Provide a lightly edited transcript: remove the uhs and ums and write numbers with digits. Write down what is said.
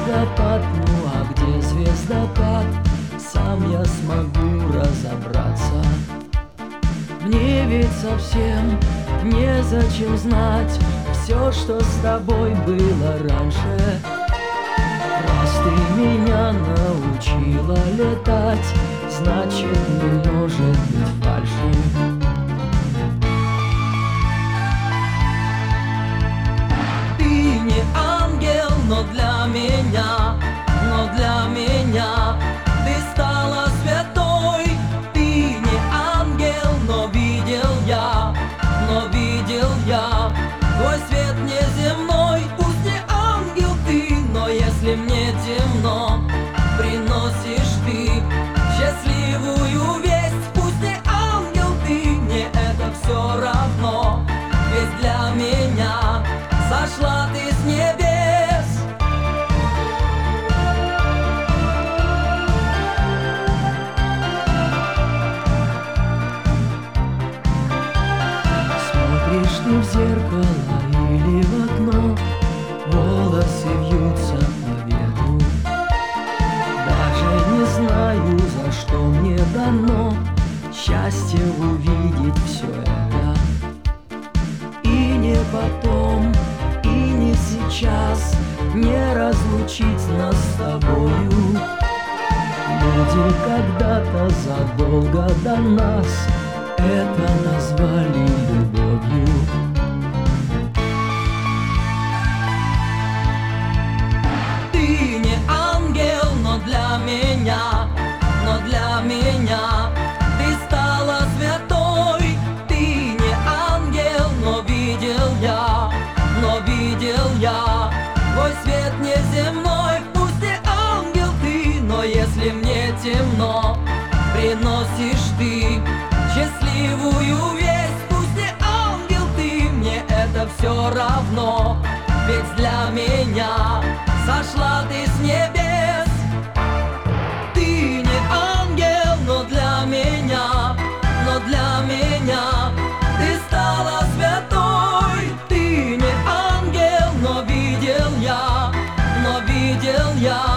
звездопад, ну а где звездопад, сам я смогу разобраться. Мне ведь совсем незачем знать все, что с тобой было раньше. Раз ты меня научила летать, значит, не может быть фальши. Ты не ангел, но для меня ты стала святой. Ты не ангел, но видел я твой свет неземной. Пусть не ангел ты, но если мне темно, приносишь ты счастливую весть. Пусть не ангел ты, мне это все равно, ведь для меня сошла ты с небес. Смотришь ты в зеркало или в окно, волосы вьются по ветру. Даже не знаю, за что мне дано счастье увидеть все это. И не потом, и не сейчас не разлучить нас с тобою. Люди когда-то задолго до нас это назвали любовью. Ты не ангел, но для меня ты стала святой. Ты не ангел, но видел я твой свет неземной. Пусть не ангел ты, но если мне темно, приносишь ты счастливую весть. Пусть не ангел ты, мне это все равно, ведь для меня сошла ты с небес. Ты не ангел, но для меня ты стала святой. Ты не ангел, но видел я